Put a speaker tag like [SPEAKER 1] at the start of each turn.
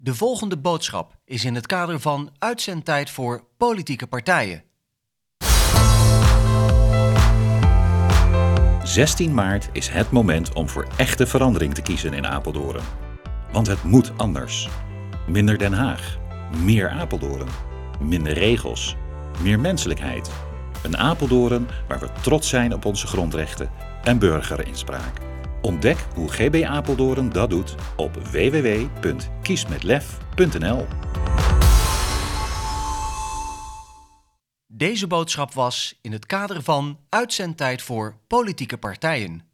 [SPEAKER 1] De volgende boodschap is in het kader van uitzendtijd voor politieke partijen.
[SPEAKER 2] 16 maart is het moment om voor echte verandering te kiezen in Apeldoorn. Want het moet anders. Minder Den Haag, meer Apeldoorn, minder regels, meer menselijkheid. Een Apeldoorn waar we trots zijn op onze grondrechten en burgerinspraak. Ontdek hoe GB Apeldoorn dat doet op www.kiesmetlef.nl.
[SPEAKER 1] Deze boodschap was in het kader van uitzendtijd voor politieke partijen.